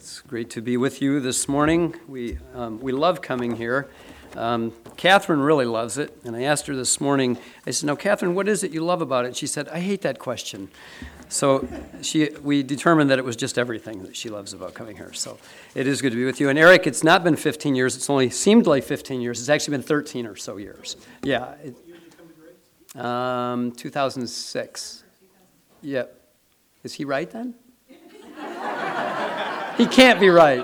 It's great to be with you this morning. We love coming here. Catherine really loves it, and I asked her this morning, I said, "Now, Catherine, what is it you love about it?" She said, "I hate that question." So we determined that it was just everything that she loves about coming here. So it is good to be with you. And Eric, it's not been 15 years. It's only seemed like 15 years. It's actually been 13 or so years. Yeah. 2006. Yeah. Is he right then? He can't be right.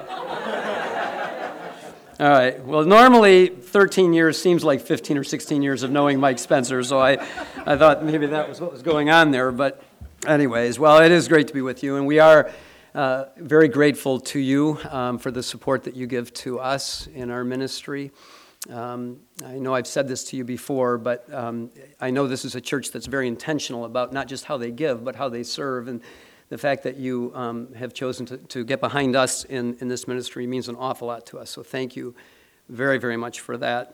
All right. Well, normally 13 years seems like 15 or 16 years of knowing Mike Spencer, so I thought maybe that was what was going on there. But anyways, well, it is great to be with you, and we are very grateful to you for the support that you give to us in our ministry. I know I've said this to you before, but I know this is a church that's very intentional about not just how they give, but how they serve, and the fact that you have chosen to get behind us in this ministry means an awful lot to us. So thank you very, very much for that.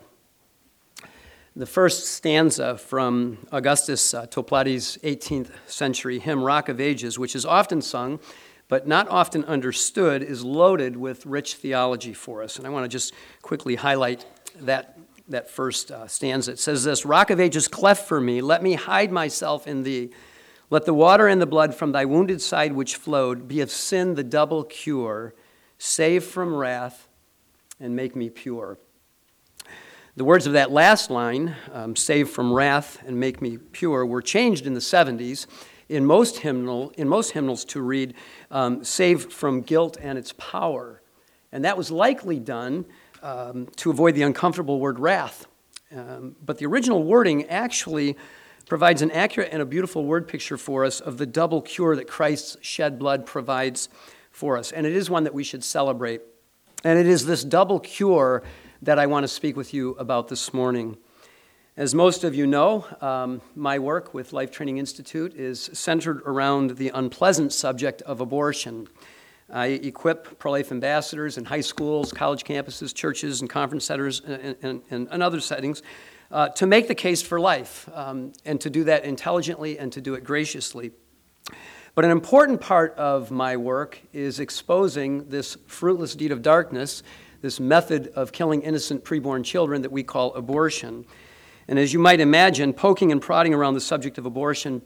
The first stanza from Augustus Topladi's 18th century hymn, Rock of Ages, which is often sung but not often understood, is loaded with rich theology for us. And I want to just quickly highlight that first stanza. It says this: "Rock of Ages, cleft for me, let me hide myself in thee. Let the water and the blood from thy wounded side which flowed be of sin the double cure, save from wrath and make me pure." The words of that last line, save from wrath and make me pure, were changed in the 70s in most hymnals to read, save from guilt and its power. And that was likely done to avoid the uncomfortable word wrath. But the original wording actually provides an accurate and a beautiful word picture for us of the double cure that Christ's shed blood provides for us. And it is one that we should celebrate. And it is this double cure that I want to speak with you about this morning. As most of you know, my work with Life Training Institute is centered around the unpleasant subject of abortion. I equip pro-life ambassadors in high schools, college campuses, churches, and conference centers, and other settings to make the case for life, and to do that intelligently and to do it graciously. But an important part of my work is exposing this fruitless deed of darkness, this method of killing innocent preborn children that we call abortion. And as you might imagine, poking and prodding around the subject of abortion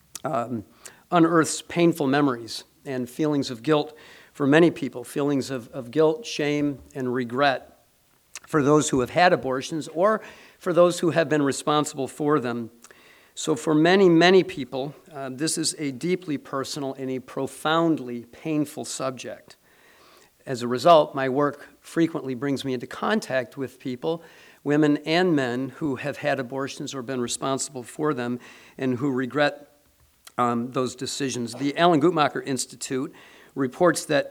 unearths painful memories and feelings of guilt for many people, feelings of guilt, shame, and regret for those who have had abortions or for those who have been responsible for them. So for many, many people, this is a deeply personal and a profoundly painful subject. As a result, my work frequently brings me into contact with people, women and men, who have had abortions or been responsible for them and who regret those decisions. The Alan Guttmacher Institute reports that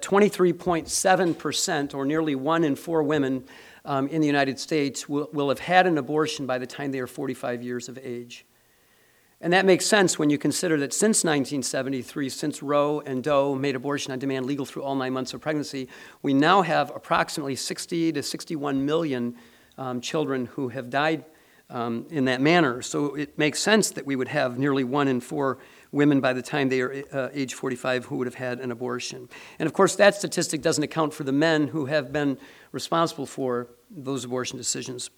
23.7%, or nearly 1 in 4 women in the United States, will have had an abortion by the time they are 45 years of age. And that makes sense when you consider that since 1973, since Roe and Doe made abortion on demand legal through all 9 months of pregnancy, we now have approximately 60 to 61 million children who have died in that manner. So it makes sense that we would have nearly 1 in 4 women by the time they are age 45 who would have had an abortion. And of course, that statistic doesn't account for the men who have been responsible for those abortion decisions.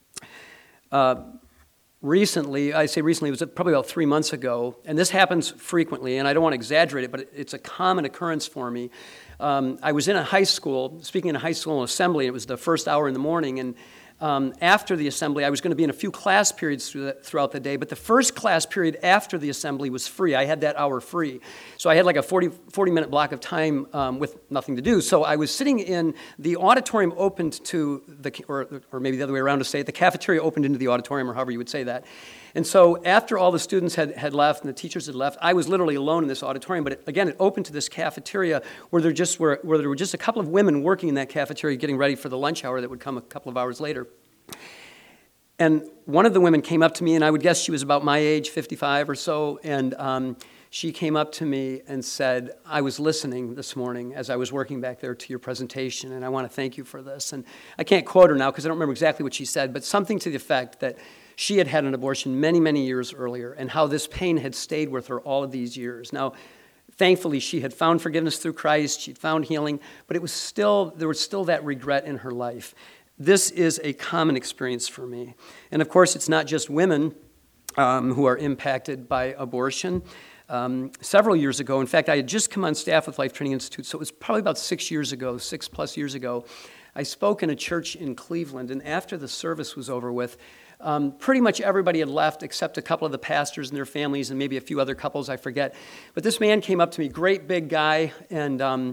Recently, it was probably about 3 months ago, and this happens frequently, and I don't want to exaggerate it, but it's a common occurrence for me. I was in a high school, speaking in a high school assembly, and it was the first hour in the morning, and after the assembly, I was going to be in a few class periods throughout the day, but the first class period after the assembly was free. I had that hour free. So I had like a 40-minute block of time with nothing to do. So I was sitting in the auditorium opened to or maybe the other way around to say it, the cafeteria opened into the auditorium, or however you would say that. And so after all the students had left and the teachers had left, I was literally alone in this auditorium. But it opened to this cafeteria where there were just a couple of women working in that cafeteria getting ready for the lunch hour that would come a couple of hours later. And one of the women came up to me, and I would guess she was about my age, 55 or so, and she came up to me and said, "I was listening this morning as I was working back there to your presentation, and I want to thank you for this." And I can't quote her now because I don't remember exactly what she said, but something to the effect that she had had an abortion many, many years earlier, and how this pain had stayed with her all of these years. Now, Thankfully, she had found forgiveness through Christ. She'd found healing, but there was still that regret in her life. This is a common experience for me. And of course, it's not just women who are impacted by abortion. Several years ago, in fact, I had just come on staff with Life Training Institute, so it was probably about 6 years ago, 6+ years ago. I spoke in a church in Cleveland, and after the service was over with, pretty much everybody had left except a couple of the pastors and their families and maybe a few other couples, I forget. But this man came up to me, great big guy, and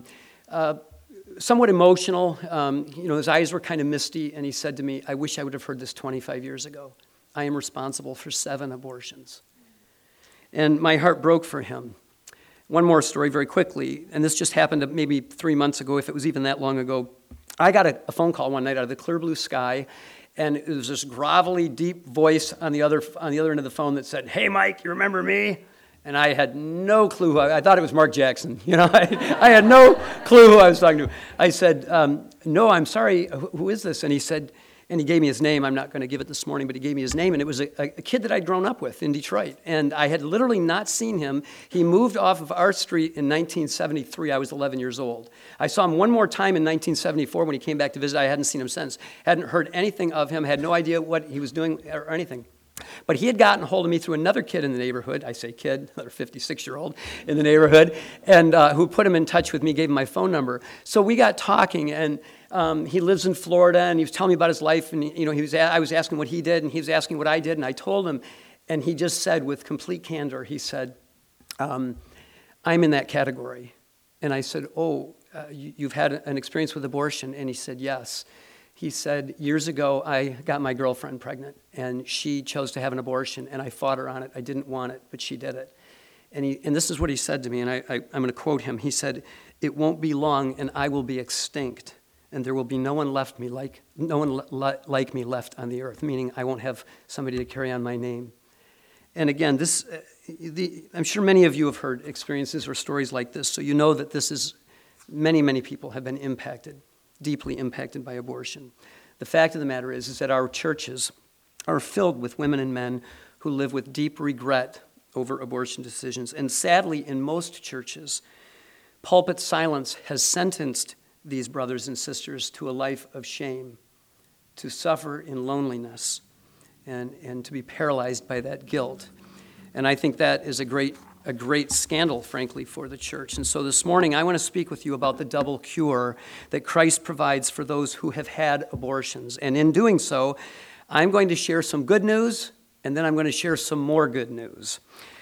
somewhat emotional. His eyes were kind of misty, and he said to me, "I wish I would have heard this 25 years ago. I am responsible for 7 abortions." And my heart broke for him. One more story very quickly, and this just happened maybe 3 months ago, if it was even that long ago. I got a phone call one night out of the clear blue sky, and it was this grovelly, deep voice on the other end of the phone that said, "Hey, Mike, you remember me?" And I had no clue. I thought it was Mark Jackson. I had no clue who I was talking to. I said, "No, I'm sorry. Who is this?" And he said, and he gave me his name. I'm not going to give it this morning, but he gave me his name. And it was a kid that I'd grown up with in Detroit. And I had literally not seen him. He moved off of our street in 1973. I was 11 years old. I saw him one more time in 1974 when he came back to visit. I hadn't seen him since. Hadn't heard anything of him. Had no idea what he was doing or anything. But he had gotten a hold of me through another kid in the neighborhood. I say kid, another 56-year-old in the neighborhood, and who put him in touch with me, gave him my phone number. So we got talking, and he lives in Florida, and he was telling me about his life, and I was asking what he did, and he was asking what I did, and I told him, and he just said with complete candor, he said, "I'm in that category." And I said, "Oh, you've had an experience with abortion?" And he said, "Yes." He said, "Years ago, I got my girlfriend pregnant, and she chose to have an abortion, and I fought her on it. I didn't want it, but she did it." And this is what he said to me, and I'm going to quote him. He said, "It won't be long, and I will be extinct, and there will be no one like me left on the earth," meaning I won't have somebody to carry on my name. And again, I'm sure many of you have heard experiences or stories like this, so you know that this is many, many people have been impacted. Deeply impacted by abortion. The fact of the matter is that our churches are filled with women and men who live with deep regret over abortion decisions. And sadly, in most churches, pulpit silence has sentenced these brothers and sisters to a life of shame, to suffer in loneliness, and to be paralyzed by that guilt. And I think that is a great scandal, frankly, for the church. And so this morning, I want to speak with you about the double cure that Christ provides for those who have had abortions. And in doing so, I'm going to share some good news, and then I'm going to share some more good news.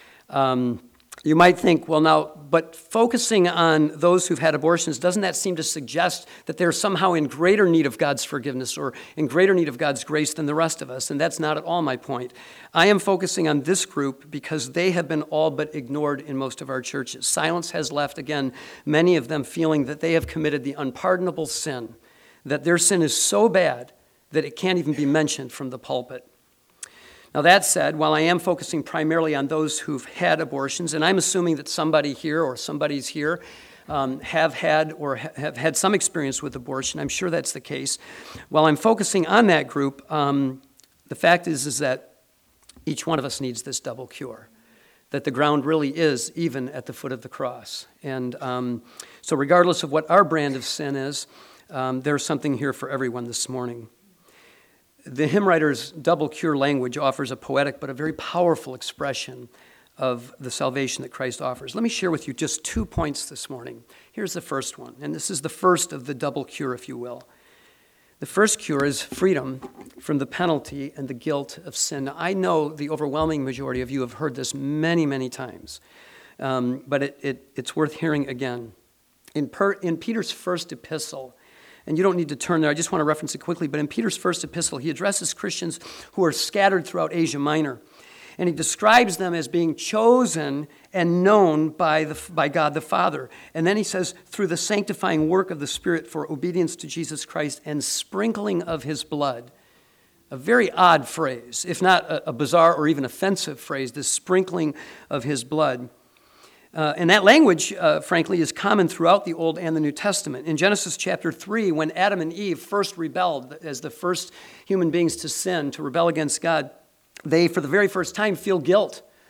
You might think, well, now, but focusing on those who've had abortions, doesn't that seem to suggest that they're somehow in greater need of God's forgiveness or in greater need of God's grace than the rest of us? And that's not at all my point. I am focusing on this group because they have been all but ignored in most of our churches. Silence has left, again, many of them feeling that they have committed the unpardonable sin, that their sin is so bad that it can't even be mentioned from the pulpit. Now, that said, while I am focusing primarily on those who've had abortions, and I'm assuming that somebody here or somebody's here have had some experience with abortion, I'm sure that's the case. While I'm focusing on that group, the fact is that each one of us needs this double cure, that the ground really is even at the foot of the cross. And so regardless of what our brand of sin is, there's something here for everyone this morning. The hymn writer's double cure language offers a poetic but a very powerful expression of the salvation that Christ offers. Let me share with you just 2 points this morning. Here's the first one, and this is the first of the double cure, if you will. The first cure is freedom from the penalty and the guilt of sin. Now, I know the overwhelming majority of you have heard this many, many times, but it's worth hearing again. In Peter's first epistle, and you don't need to turn there, I just want to reference it quickly, but in Peter's first epistle, he addresses Christians who are scattered throughout Asia Minor. And he describes them as being chosen and known by God the Father. And then he says, through the sanctifying work of the Spirit for obedience to Jesus Christ and sprinkling of his blood. A very odd phrase, if not a bizarre or even offensive phrase, this sprinkling of his blood. And that language, frankly, is common throughout the Old and the New Testament. In Genesis chapter 3, when Adam and Eve first rebelled as the first human beings to sin, to rebel against God, they, for the very first time, feel guilt.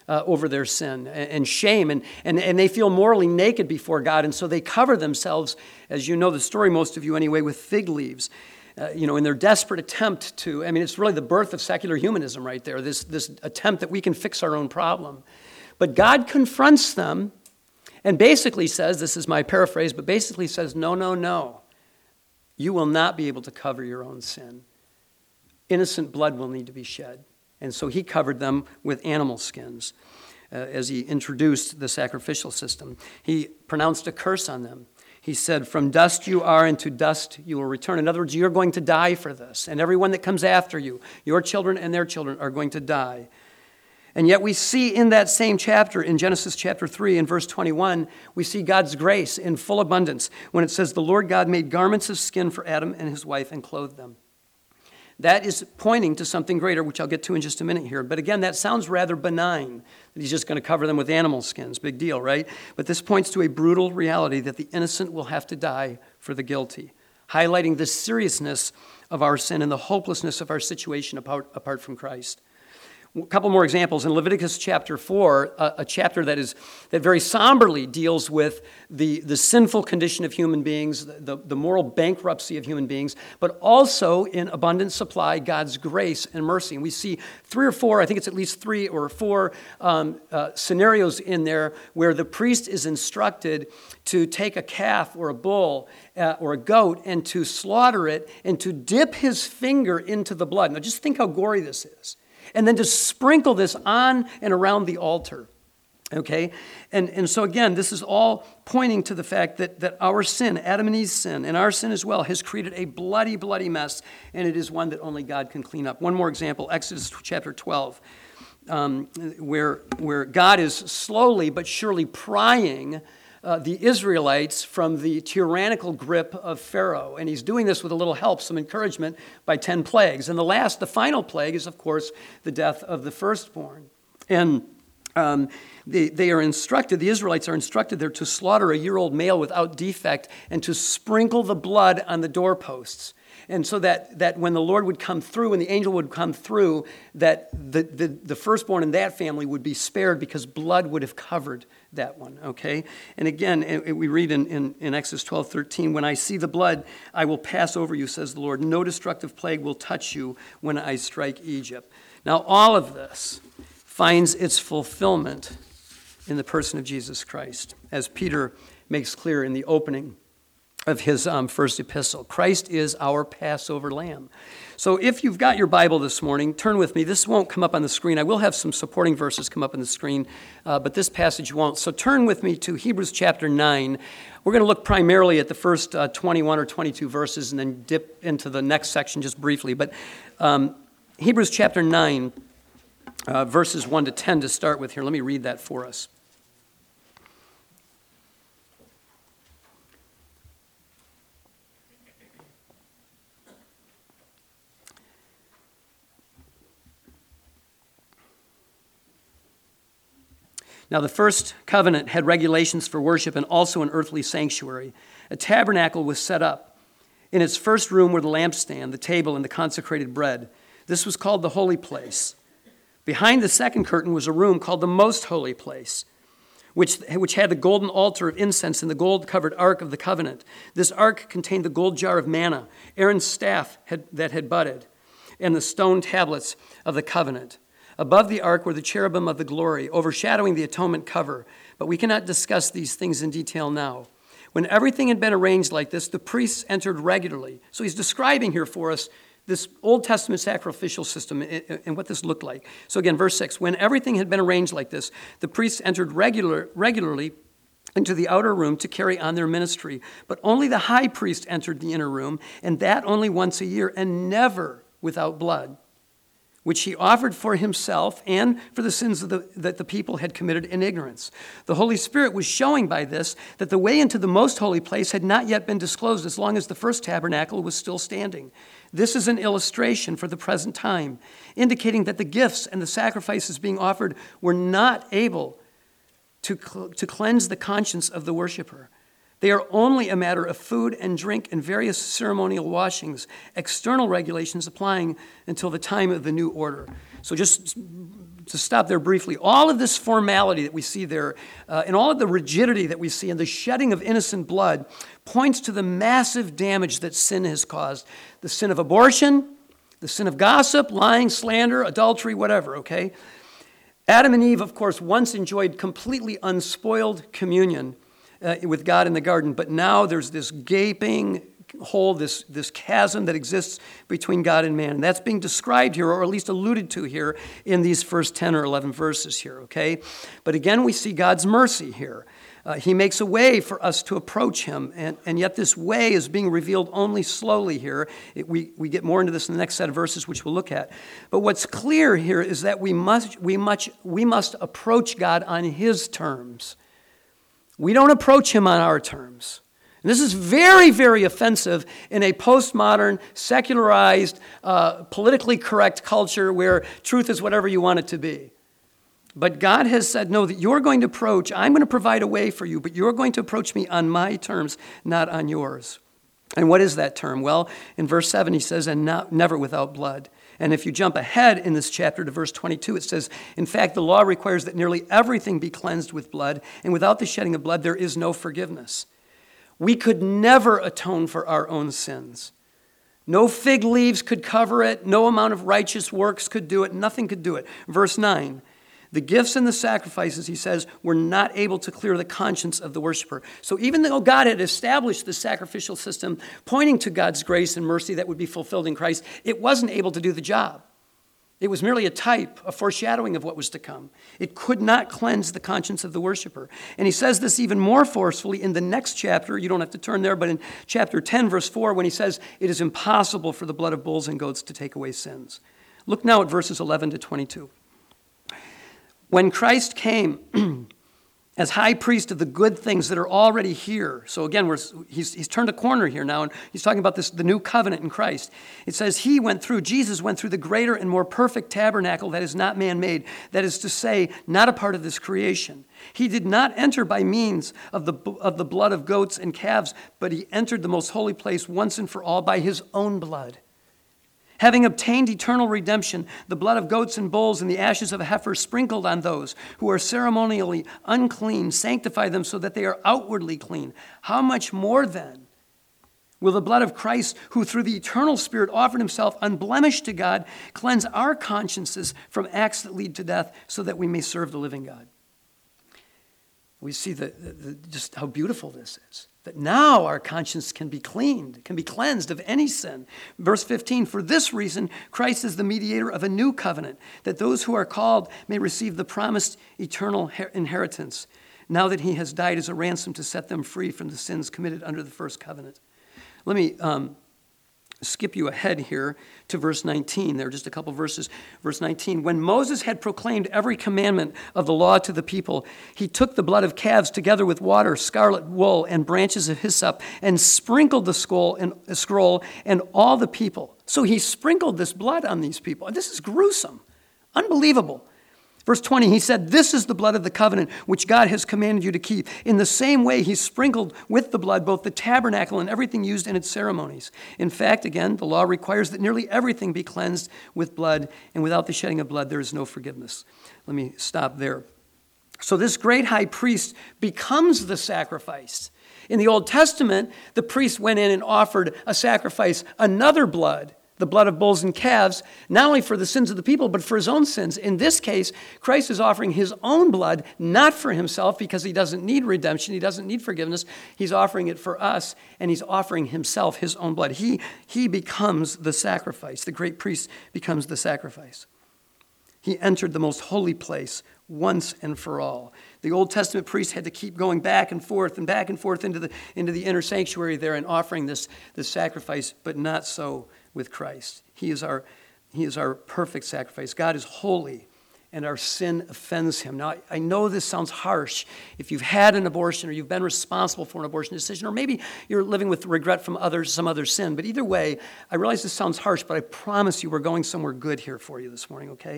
over their sin and shame, and they feel morally naked before God, and so they cover themselves, as you know the story, most of you anyway, with fig leaves. In their desperate attempt to, it's really the birth of secular humanism right there, this attempt that we can fix our own problem. But God confronts them and basically says, this is my paraphrase, but basically says, no, you will not be able to cover your own sin. Innocent blood will need to be shed. And so he covered them with animal skins as he introduced the sacrificial system. He pronounced a curse on them. He said, from dust you are, and to dust you will return. In other words, you're going to die for this. And everyone that comes after you, your children and their children, are going to die. And yet we see in that same chapter, in Genesis chapter 3, in verse 21, we see God's grace in full abundance when it says, the Lord God made garments of skin for Adam and his wife and clothed them. That is pointing to something greater, which I'll get to in just a minute here. But again, that sounds rather benign, that he's just going to cover them with animal skins. Big deal, right? But this points to a brutal reality that the innocent will have to die for the guilty, highlighting the seriousness of our sin and the hopelessness of our situation apart from Christ. A couple more examples. In Leviticus chapter 4, a chapter that very somberly deals with the sinful condition of human beings, the moral bankruptcy of human beings, but also in abundant supply, God's grace and mercy. And we see 3 or 4, I think it's at least 3 or 4 scenarios in there where the priest is instructed to take a calf or a bull or a goat and to slaughter it and to dip his finger into the blood. Now just think how gory this is. And then to sprinkle this on and around the altar, okay? And so again, this is all pointing to the fact that our sin, Adam and Eve's sin, and our sin as well, has created a bloody, bloody mess, and it is one that only God can clean up. One more example, Exodus chapter 12, where God is slowly but surely prying the Israelites from the tyrannical grip of Pharaoh. And he's doing this with a little help, some encouragement, by 10 plagues. And the final plague is, of course, the death of the firstborn. And they are instructed, the Israelites are instructed there to slaughter a year-old male without defect and to sprinkle the blood on the doorposts. And so that when the Lord would come through and the angel would come through, that the firstborn in that family would be spared because blood would have covered that one, okay? And again, we read in Exodus 12:13, when I see the blood, I will pass over you, says the Lord. No destructive plague will touch you when I strike Egypt. Now, all of this finds its fulfillment in the person of Jesus Christ, as Peter makes clear in the opening of his first epistle. Christ is our Passover lamb. So if you've got your Bible this morning, turn with me. This won't come up on the screen. I will have some supporting verses come up on the screen, but this passage won't. So turn with me to Hebrews chapter 9. We're going to look primarily at the first 21 or 22 verses and then dip into the next section just briefly. But Hebrews chapter 9, verses 1 to 10 to start with here. Let me read that for us. Now, the first covenant had regulations for worship and also an earthly sanctuary. A tabernacle was set up. In its first room were the lampstand, the table, and the consecrated bread. This was called the holy place. Behind the second curtain was a room called the most holy place, which had the golden altar of incense and the gold-covered ark of the covenant. This ark contained the gold jar of manna, Aaron's staff that had budded, and the stone tablets of the covenant. Above the ark were the cherubim of the glory, overshadowing the atonement cover. But we cannot discuss these things in detail now. When everything had been arranged like this, the priests entered regularly. So he's describing here for us this Old Testament sacrificial system and what this looked like. So again, verse 6, when everything had been arranged like this, the priests entered regularly into the outer room to carry on their ministry. But only the high priest entered the inner room, and that only once a year, and never without blood, which he offered for himself and for the sins that the people had committed in ignorance. The Holy Spirit was showing by this that the way into the most holy place had not yet been disclosed as long as the first tabernacle was still standing. This is an illustration for the present time, indicating that the gifts and the sacrifices being offered were not able to cleanse the conscience of the worshiper. They are only a matter of food and drink and various ceremonial washings, external regulations applying until the time of the new order. So just to stop there briefly, all of this formality that we see there and all of the rigidity that we see and the shedding of innocent blood points to the massive damage that sin has caused. The sin of abortion, the sin of gossip, lying, slander, adultery, whatever, okay? Adam and Eve, of course, once enjoyed completely unspoiled communion with God in the garden, but now there's this gaping hole, this chasm that exists between God and man. And that's being described here, or at least alluded to here, in these first 10 or 11 verses here, okay? But again, we see God's mercy here. He makes a way for us to approach him, and yet this way is being revealed only slowly here. We get more into this in the next set of verses, which we'll look at. But what's clear here is that we must approach God on his terms. We don't approach him on our terms. And this is very, very offensive in a postmodern, secularized, politically correct culture where truth is whatever you want it to be. But God has said, no, that you're going to approach, I'm going to provide a way for you, but you're going to approach me on my terms, not on yours. And what is that term? Well, in verse 7 he says, and never without blood. And if you jump ahead in this chapter to verse 22, it says, in fact, the law requires that nearly everything be cleansed with blood, and without the shedding of blood, there is no forgiveness. We could never atone for our own sins. No fig leaves could cover it. No amount of righteous works could do it. Nothing could do it. Verse 9, the gifts and the sacrifices, he says, were not able to clear the conscience of the worshiper. So even though God had established the sacrificial system pointing to God's grace and mercy that would be fulfilled in Christ, it wasn't able to do the job. It was merely a type, a foreshadowing of what was to come. It could not cleanse the conscience of the worshiper. And he says this even more forcefully in the next chapter. You don't have to turn there, but in chapter 10, verse 4, when he says, it is impossible for the blood of bulls and goats to take away sins. Look now at verses 11 to 22. When Christ came as high priest of the good things that are already here. So again, he's turned a corner here now, and he's talking about the new covenant in Christ. It says Jesus went through the greater and more perfect tabernacle that is not man-made, that is to say, not a part of this creation. He did not enter by means of the blood of goats and calves, but he entered the most holy place once and for all by his own blood. Having obtained eternal redemption, the blood of goats and bulls and the ashes of a heifer sprinkled on those who are ceremonially unclean, sanctify them so that they are outwardly clean. How much more then will the blood of Christ, who through the eternal Spirit offered himself unblemished to God, cleanse our consciences from acts that lead to death so that we may serve the living God? We see just how beautiful this is. That now our conscience can be cleaned, can be cleansed of any sin. Verse 15, for this reason, Christ is the mediator of a new covenant, that those who are called may receive the promised eternal inheritance, now that he has died as a ransom to set them free from the sins committed under the first covenant. Let me skip you ahead here to verse 19. There are just a couple verses. Verse 19, when Moses had proclaimed every commandment of the law to the people, he took the blood of calves together with water, scarlet wool, and branches of hyssop, and sprinkled the scroll and all the people. So he sprinkled this blood on these people. This is gruesome, unbelievable. Verse 20, he said, this is the blood of the covenant which God has commanded you to keep. In the same way, he sprinkled with the blood both the tabernacle and everything used in its ceremonies. In fact, again, the law requires that nearly everything be cleansed with blood, and without the shedding of blood, there is no forgiveness. Let me stop there. So this great high priest becomes the sacrifice. In the Old Testament, the priest went in and offered a sacrifice, another blood, the blood of bulls and calves, not only for the sins of the people, but for his own sins. In this case, Christ is offering his own blood, not for himself, because he doesn't need redemption, he doesn't need forgiveness. He's offering it for us, and he's offering himself his own blood. He becomes the sacrifice. The great priest becomes the sacrifice. He entered the most holy place once and for all. The Old Testament priest had to keep going back and forth into the inner sanctuary there and offering this sacrifice, but not so with Christ. He is our perfect sacrifice. God is holy, and our sin offends him. Now, I know this sounds harsh. If you've had an abortion or you've been responsible for an abortion decision, or maybe you're living with regret from some other sin, but either way, I realize this sounds harsh, but I promise you we're going somewhere good here for you this morning, okay?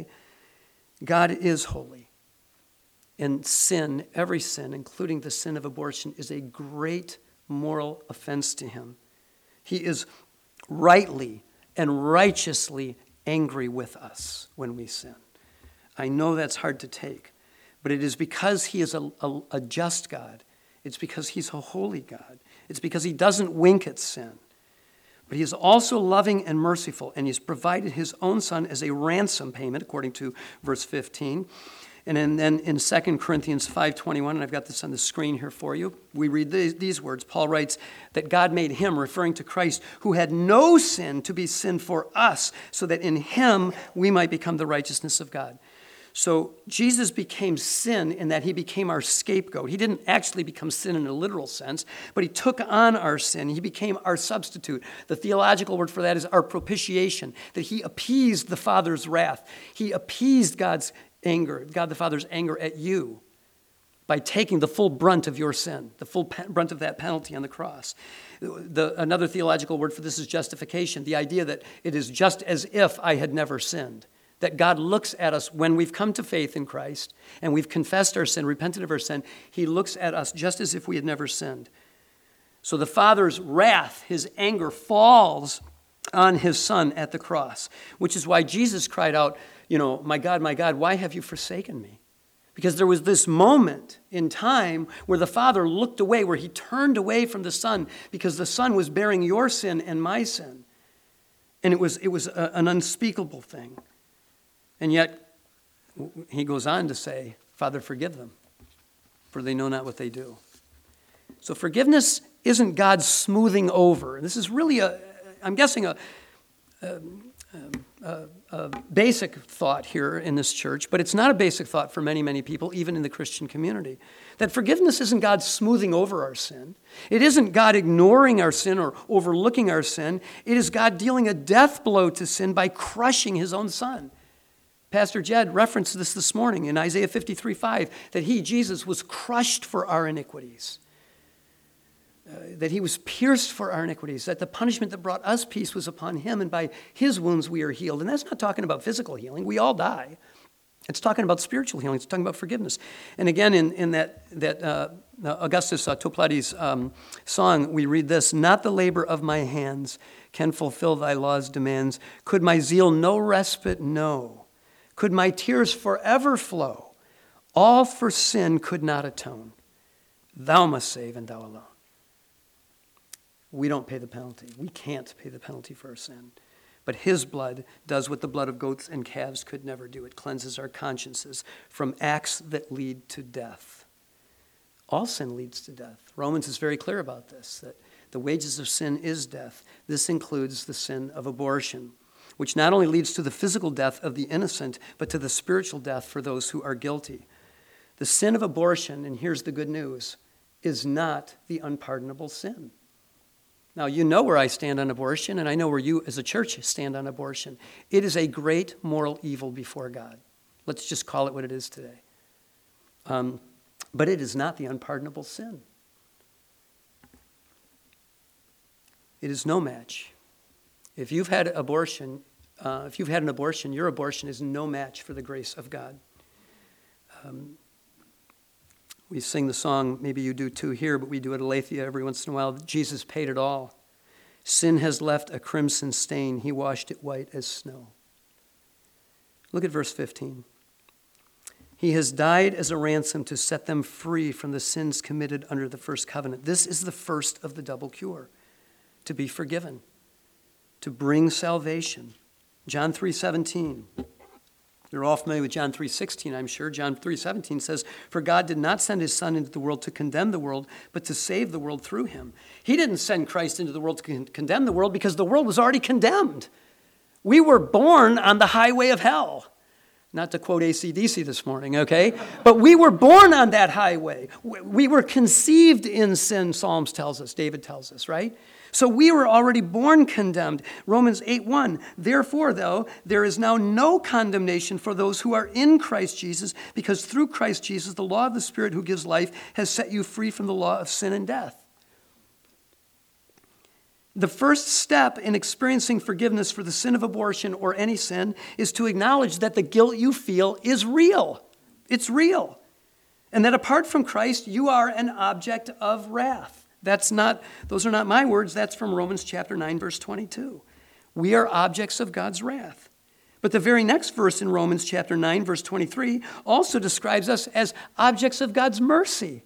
God is holy. And sin, every sin, including the sin of abortion, is a great moral offense to him. He is rightly and righteously angry with us when we sin. I know that's hard to take, but it is because he is a just God. It's because he's a holy God. It's because he doesn't wink at sin. But he is also loving and merciful, and he's provided his own son as a ransom payment, according to verse 15. And then in 2 Corinthians 5:21, and I've got this on the screen here for you, we read these words. Paul writes that God made him, referring to Christ, who had no sin, to be sin for us, so that in him we might become the righteousness of God. So Jesus became sin in that he became our scapegoat. He didn't actually become sin in a literal sense, but he took on our sin. He became our substitute. The theological word for that is our propitiation, that he appeased the Father's wrath. He appeased God's anger, God the Father's anger at you by taking the full brunt of your sin, the full brunt of that penalty on the cross. Another theological word for this is justification, the idea that it is just as if I had never sinned. That God looks at us when we've come to faith in Christ and we've confessed our sin, repented of our sin. He looks at us just as if we had never sinned. So the Father's wrath, his anger, falls on his Son at the cross, which is why Jesus cried out, my God, why have you forsaken me? Because there was this moment in time where the Father looked away, where he turned away from the Son because the Son was bearing your sin and my sin. And it was an unspeakable thing. And yet, he goes on to say, Father, forgive them, for they know not what they do. So forgiveness isn't God smoothing over. This is really I'm guessing a basic thought here in this church, but it's not a basic thought for many, many people, even in the Christian community. That forgiveness isn't God smoothing over our sin. It isn't God ignoring our sin or overlooking our sin. It is God dealing a death blow to sin by crushing his own Son. Pastor Jed referenced this morning in Isaiah 53:5, that he, Jesus, was crushed for our iniquities, that he was pierced for our iniquities, that the punishment that brought us peace was upon him, and by his wounds we are healed. And that's not talking about physical healing. We all die. It's talking about spiritual healing. It's talking about forgiveness. And again, in that Augustus Topladi's song, we read this: not the labor of my hands can fulfill thy law's demands. Could my zeal no respite know? Could my tears forever flow? All for sin could not atone. Thou must save, and thou alone. We don't pay the penalty. We can't pay the penalty for our sin. But his blood does what the blood of goats and calves could never do. It cleanses our consciences from acts that lead to death. All sin leads to death. Romans is very clear about this, that the wages of sin is death. This includes the sin of abortion, which not only leads to the physical death of the innocent, but to the spiritual death for those who are guilty. The sin of abortion, and here's the good news, is not the unpardonable sin. Now, you know where I stand on abortion, and I know where you as a church stand on abortion. It is a great moral evil before God. Let's just call it what it is today. But it is not the unpardonable sin. It is no match. If you've had an abortion, your abortion is no match for the grace of God. We sing the song, maybe you do too here, but we do it at Aletheia every once in a while. Jesus paid it all. Sin has left a crimson stain. He washed it white as snow. Look at verse 15. He has died as a ransom to set them free from the sins committed under the first covenant. This is the first of the double cure, to be forgiven, to bring salvation. John 3:17. You're all familiar with John 3:16, I'm sure. John 3:17 says, for God did not send his Son into the world to condemn the world, but to save the world through him. He didn't send Christ into the world to condemn the world because the world was already condemned. We were born on the highway of hell. Not to quote AC/DC this morning, okay? But we were born on that highway. We were conceived in sin, Psalms tells us, David tells us, right? So we were already born condemned. Romans 8:1, therefore, though, there is now no condemnation for those who are in Christ Jesus, because through Christ Jesus, the law of the Spirit who gives life has set you free from the law of sin and death. The first step in experiencing forgiveness for the sin of abortion or any sin is to acknowledge that the guilt you feel is real. It's real. And that apart from Christ, you are an object of wrath. Those are not my words. That's from Romans chapter 9, verse 22. We are objects of God's wrath. But the very next verse in Romans chapter 9, verse 23, also describes us as objects of God's mercy.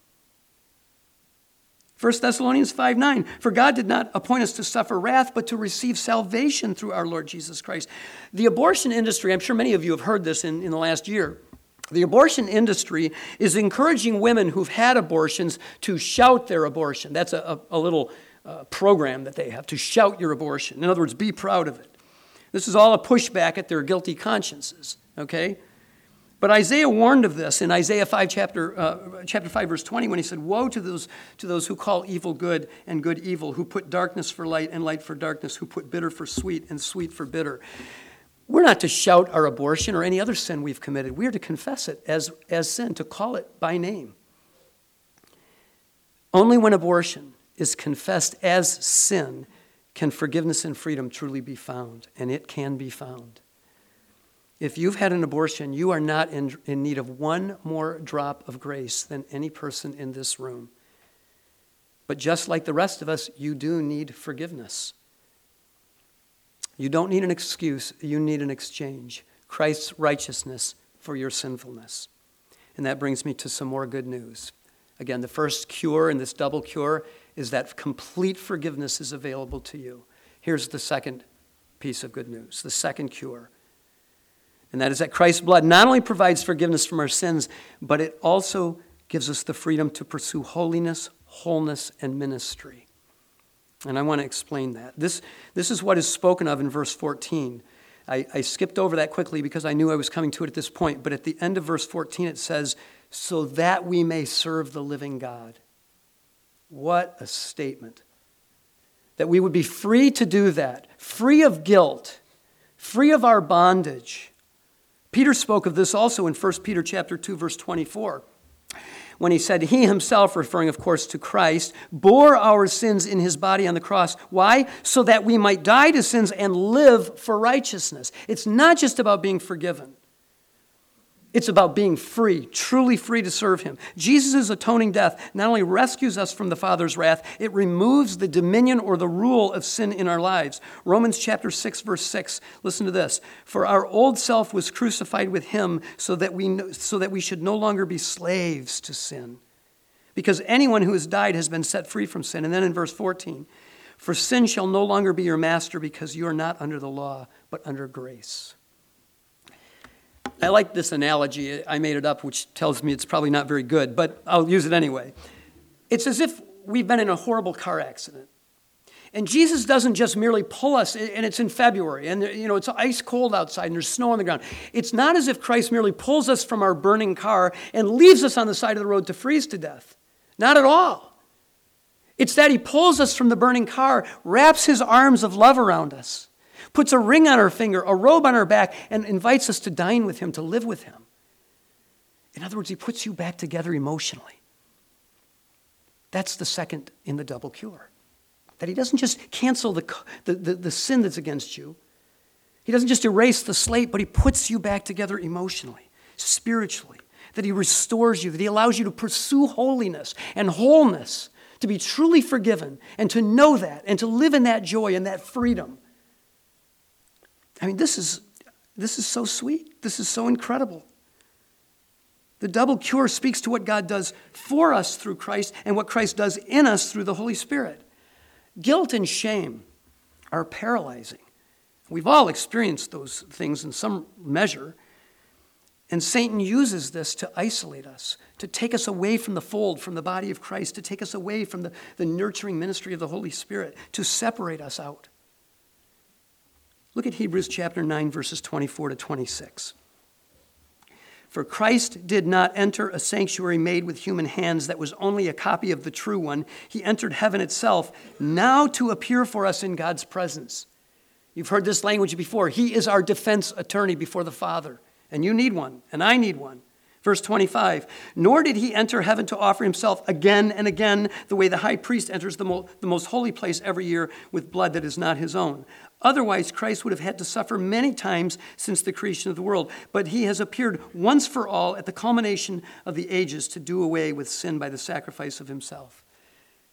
1 Thessalonians 5:9, for God did not appoint us to suffer wrath, but to receive salvation through our Lord Jesus Christ. The abortion industry, I'm sure many of you have heard this in the last year. The abortion industry is encouraging women who've had abortions to shout their abortion. That's a little program that they have, to shout your abortion. In other words, be proud of it. This is all a pushback at their guilty consciences, okay? But Isaiah warned of this in Isaiah 5, chapter 5, verse 20, when he said, woe to those who call evil good and good evil, who put darkness for light and light for darkness, who put bitter for sweet and sweet for bitter. We're not to shout our abortion or any other sin we've committed. We are to confess it as sin, to call it by name. Only when abortion is confessed as sin can forgiveness and freedom truly be found, and it can be found. If you've had an abortion, you are not in need of one more drop of grace than any person in this room. But just like the rest of us, you do need forgiveness. You don't need an excuse, you need an exchange. Christ's righteousness for your sinfulness. And that brings me to some more good news. Again, the first cure in this double cure is that complete forgiveness is available to you. Here's the second piece of good news, the second cure. And that is that Christ's blood not only provides forgiveness from our sins, but it also gives us the freedom to pursue holiness, wholeness, and ministry. And I want to explain that. This is what is spoken of in verse 14. I skipped over that quickly because I knew I was coming to it at this point. But at the end of verse 14 it says, so that we may serve the living God. What a statement. That we would be free to do that, free of guilt, free of our bondage. Peter spoke of this also in 1 Peter chapter 2, verse 24. When he said he himself, referring of course to Christ, bore our sins in his body on the cross. Why? So that we might die to sins and live for righteousness. It's not just about being forgiven. It's about being free, truly free to serve him. Jesus' atoning death not only rescues us from the Father's wrath, it removes the dominion or the rule of sin in our lives. Romans chapter 6, verse 6, listen to this. For our old self was crucified with him so that we should no longer be slaves to sin. Because anyone who has died has been set free from sin. And then in verse 14, for sin shall no longer be your master because you are not under the law, but under grace. I like this analogy. I made it up, which tells me it's probably not very good, but I'll use it anyway. It's as if we've been in a horrible car accident. And Jesus doesn't just merely pull us, and it's in February, and it's ice cold outside, and there's snow on the ground. It's not as if Christ merely pulls us from our burning car and leaves us on the side of the road to freeze to death. Not at all. It's that he pulls us from the burning car, wraps his arms of love around us, puts a ring on our finger, a robe on our back, and invites us to dine with him, to live with him. In other words, he puts you back together emotionally. That's the second in the double cure. That he doesn't just cancel the sin that's against you. He doesn't just erase the slate, but he puts you back together emotionally, spiritually. That he restores you, that he allows you to pursue holiness and wholeness, to be truly forgiven, and to know that, and to live in that joy and that freedom. I mean, this is so sweet. This is so incredible. The double cure speaks to what God does for us through Christ and what Christ does in us through the Holy Spirit. Guilt and shame are paralyzing. We've all experienced those things in some measure. And Satan uses this to isolate us, to take us away from the fold, from the body of Christ, to take us away from the nurturing ministry of the Holy Spirit, to separate us out. Look at Hebrews chapter 9, verses 24 to 26. For Christ did not enter a sanctuary made with human hands that was only a copy of the true one. He entered heaven itself, now to appear for us in God's presence. You've heard this language before. He is our defense attorney before the Father. And you need one, and I need one. Verse 25, nor did he enter heaven to offer himself again and again the way the high priest enters the most holy place every year with blood that is not his own. Otherwise, Christ would have had to suffer many times since the creation of the world. But he has appeared once for all at the culmination of the ages to do away with sin by the sacrifice of himself.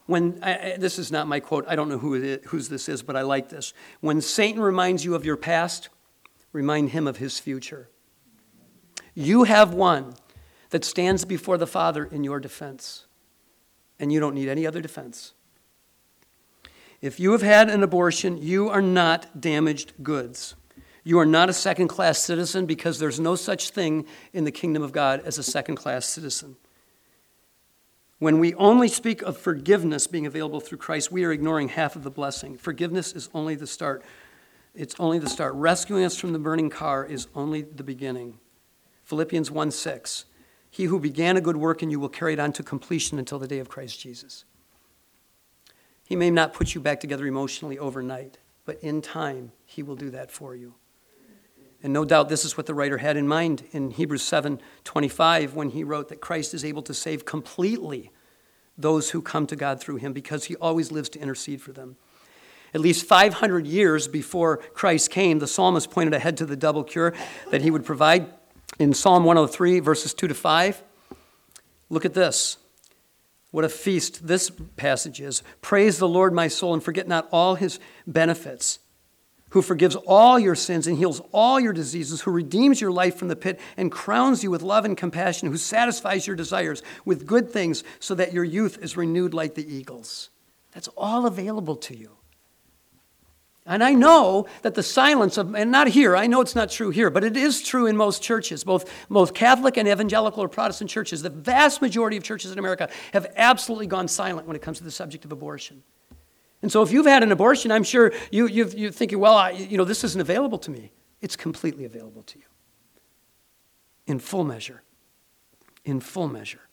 This is not my quote, I don't know whose this is, but I like this. When Satan reminds you of your past, remind him of his future. You have one that stands before the Father in your defense, and you don't need any other defense. If you have had an abortion, you are not damaged goods. You are not a second-class citizen because there's no such thing in the kingdom of God as a second-class citizen. When we only speak of forgiveness being available through Christ, we are ignoring half of the blessing. Forgiveness is only the start. It's only the start. Rescuing us from the burning car is only the beginning. Philippians 1:6. He who began a good work in you will carry it on to completion until the day of Christ Jesus. He may not put you back together emotionally overnight, but in time, he will do that for you. And no doubt this is what the writer had in mind in Hebrews 7:25 when he wrote that Christ is able to save completely those who come to God through him because he always lives to intercede for them. At least 500 years before Christ came, the psalmist pointed ahead to the double cure that he would provide in Psalm 103, verses 2-5. Look at this. What a feast this passage is. Praise the Lord, my soul, and forget not all his benefits, who forgives all your sins and heals all your diseases, who redeems your life from the pit and crowns you with love and compassion, who satisfies your desires with good things so that your youth is renewed like the eagles. That's all available to you. And I know that the silence of, and not here, I know it's not true here, but it is true in most churches, both Catholic and evangelical or Protestant churches. The vast majority of churches in America have absolutely gone silent when it comes to the subject of abortion. And so if you've had an abortion, I'm sure you're thinking, well, this isn't available to me. It's completely available to you. In full measure. In full measure.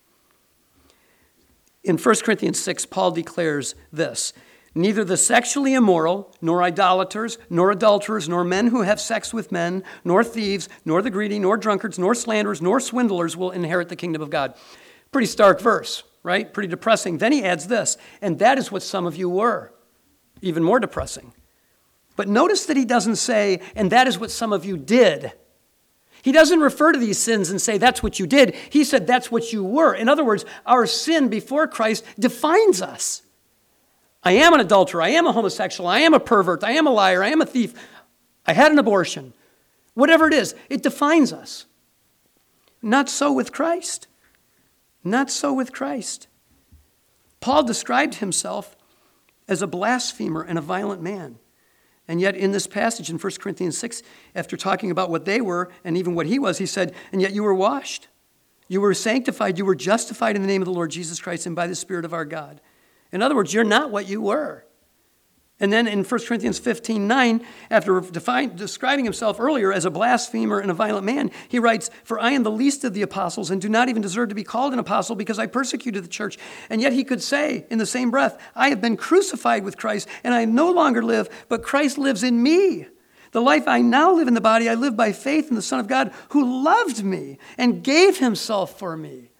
In 1 Corinthians 6, Paul declares this: neither the sexually immoral, nor idolaters, nor adulterers, nor men who have sex with men, nor thieves, nor the greedy, nor drunkards, nor slanderers, nor swindlers will inherit the kingdom of God. Pretty stark verse, right? Pretty depressing. Then he adds this, and that is what some of you were. Even more depressing. But notice that he doesn't say, and that is what some of you did. He doesn't refer to these sins and say, that's what you did. He said, that's what you were. In other words, our sin before Christ defines us. I am an adulterer. I am a homosexual. I am a pervert. I am a liar. I am a thief. I had an abortion. Whatever it is, it defines us. Not so with Christ. Not so with Christ. Paul described himself as a blasphemer and a violent man. And yet in this passage in 1 Corinthians 6, after talking about what they were and even what he was, he said, and yet you were washed. You were sanctified. You were justified in the name of the Lord Jesus Christ and by the Spirit of our God. In other words, you're not what you were. And then in 1 Corinthians 15:9, after describing himself earlier as a blasphemer and a violent man, he writes, for I am the least of the apostles and do not even deserve to be called an apostle because I persecuted the church. And yet he could say in the same breath, I have been crucified with Christ and I no longer live, but Christ lives in me. The life I now live in the body, I live by faith in the Son of God who loved me and gave himself for me.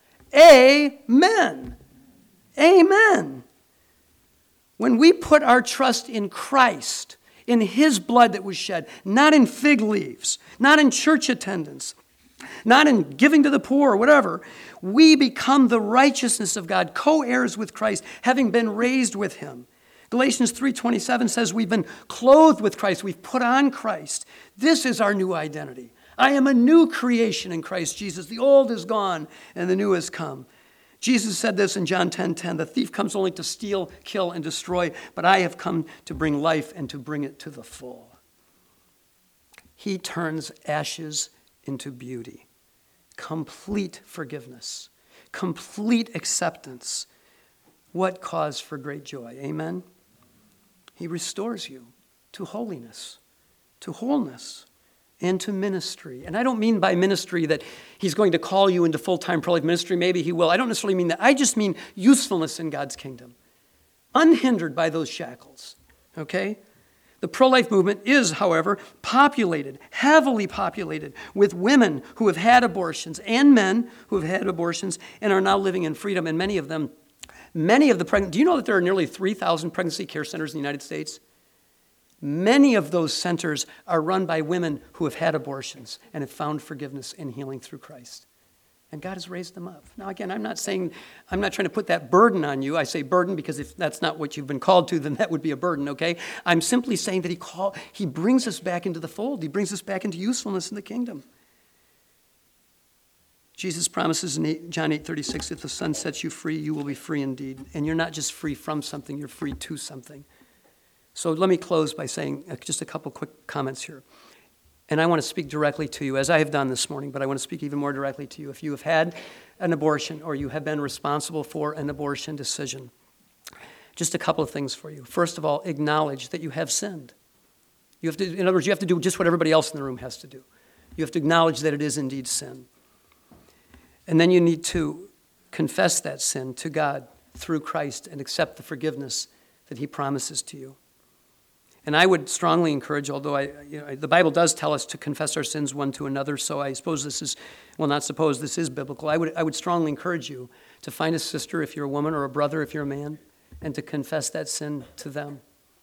Amen. Amen. When we put our trust in Christ, in his blood that was shed, not in fig leaves, not in church attendance, not in giving to the poor, whatever, we become the righteousness of God, co-heirs with Christ, having been raised with him. Galatians 3:27 says we've been clothed with Christ, we've put on Christ. This is our new identity. I am a new creation in Christ Jesus. The old is gone and the new has come. Jesus said this in John 10:10, the thief comes only to steal, kill, and destroy, but I have come to bring life and to bring it to the full. He turns ashes into beauty, complete forgiveness, complete acceptance. What cause for great joy? Amen? He restores you to holiness, to wholeness, and to ministry. And I don't mean by ministry that he's going to call you into full-time pro-life ministry. Maybe he will. I don't necessarily mean that. I just mean usefulness in God's kingdom, unhindered by those shackles, okay? The pro-life movement is, however, populated, heavily populated, with women who have had abortions and men who have had abortions and are now living in freedom. And many of the pregnant, do you know that there are nearly 3,000 pregnancy care centers in the United States? Many of those centers are run by women who have had abortions and have found forgiveness and healing through Christ. And God has raised them up. Now, again, I'm not trying to put that burden on you. I say burden because if that's not what you've been called to, then that would be a burden, okay? I'm simply saying that he brings us back into the fold. He brings us back into usefulness in the kingdom. Jesus promises in John 8:36, if the Son sets you free, you will be free indeed. And you're not just free from something, you're free to something. So let me close by saying just a couple quick comments here. And I want to speak directly to you, as I have done this morning, but I want to speak even more directly to you. If you have had an abortion or you have been responsible for an abortion decision, just a couple of things for you. First of all, acknowledge that you have sinned. In other words, you have to do just what everybody else in the room has to do. You have to acknowledge that it is indeed sin. And then you need to confess that sin to God through Christ and accept the forgiveness that he promises to you. And I would strongly encourage, although the Bible does tell us to confess our sins one to another, so I suppose this is biblical. I would strongly encourage you to find a sister if you're a woman or a brother if you're a man, and to confess that sin to them.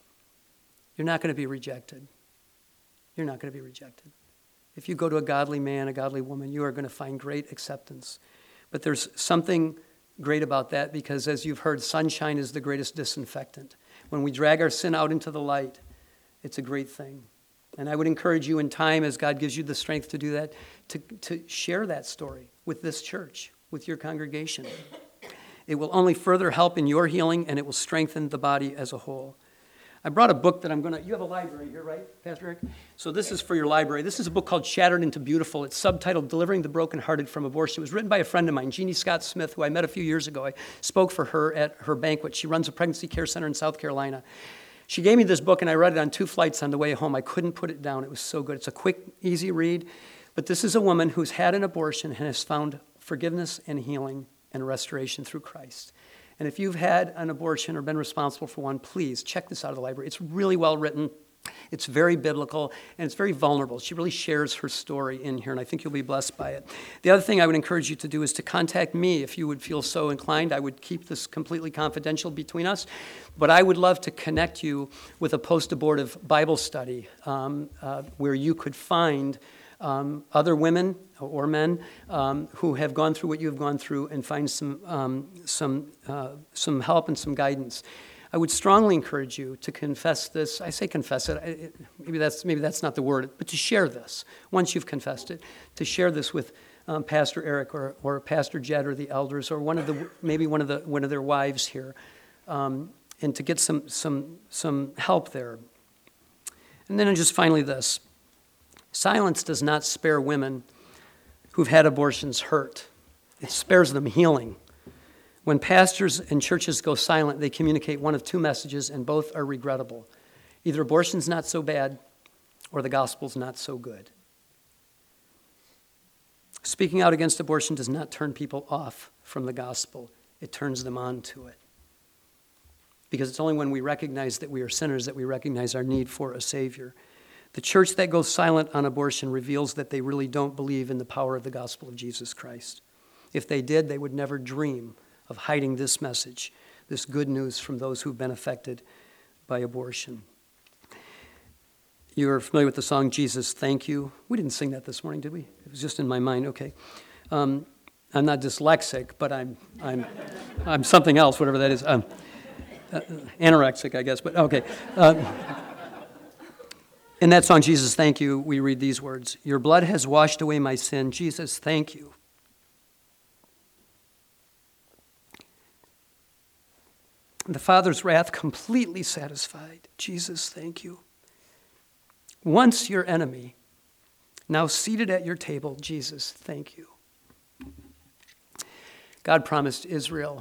You're not going to be rejected. You're not going to be rejected. If you go to a godly man, a godly woman, you are going to find great acceptance. But there's something great about that because, as you've heard, sunshine is the greatest disinfectant. When we drag our sin out into the light, it's a great thing. And I would encourage you in time, as God gives you the strength to do that, to share that story with this church, with your congregation. It will only further help in your healing, and it will strengthen the body as a whole. I brought a book that you have a library here, right, Pastor Eric? So this is for your library. This is a book called Shattered into Beautiful. It's subtitled Delivering the Brokenhearted from Abortion. It was written by a friend of mine, Jeannie Scott Smith, who I met a few years ago. I spoke for her at her banquet. She runs a pregnancy care center in South Carolina. She gave me this book, and I read it on 2 flights on the way home. I couldn't put it down. It was so good. It's a quick, easy read. But this is a woman who's had an abortion and has found forgiveness and healing and restoration through Christ. And if you've had an abortion or been responsible for one, please check this out of the library. It's really well written. It's very biblical, and it's very vulnerable. She really shares her story in here, and I think you'll be blessed by it. The other thing I would encourage you to do is to contact me if you would feel so inclined. I would keep this completely confidential between us, but I would love to connect you with a post-abortive Bible study where you could find other women or men who have gone through what you have gone through and find some help and some guidance. I would strongly encourage you to confess this. I say confess it. Maybe that's not the word, but to share this once you've confessed it. To share this with Pastor Eric or Pastor Jed or the elders or one of their wives here, and to get some help there. And then just finally this. Silence does not spare women who've had abortions hurt. It spares them healing. When pastors and churches go silent, they communicate one of 2 messages, and both are regrettable. Either abortion's not so bad, or the gospel's not so good. Speaking out against abortion does not turn people off from the gospel. It turns them on to it. Because it's only when we recognize that we are sinners that we recognize our need for a Savior. The church that goes silent on abortion reveals that they really don't believe in the power of the gospel of Jesus Christ. If they did, they would never dream of hiding this message, this good news from those who've been affected by abortion. You're familiar with the song, Jesus, Thank You? We didn't sing that this morning, did we? It was just in my mind, okay. I'm not dyslexic, but I'm something else, whatever that is. Anorexic, I guess, but okay. In that song, Jesus, Thank You, we read these words, Your blood has washed away my sin. Jesus, thank you. The Father's wrath completely satisfied. Jesus, thank you. Once your enemy, now seated at your table, Jesus, thank you. God promised Israel.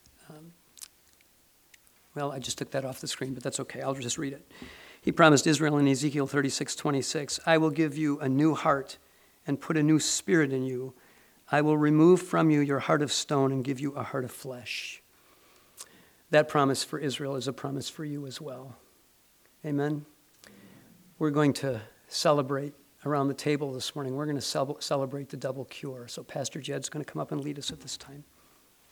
I just took that off the screen, but that's okay. I'll just read it. He promised Israel in Ezekiel 36:26, I will give you a new heart and put a new spirit in you. I will remove from you your heart of stone and give you a heart of flesh. That promise for Israel is a promise for you as well. Amen. We're going to celebrate around the table this morning. We're going to celebrate the double cure. So Pastor Jed's going to come up and lead us at this time.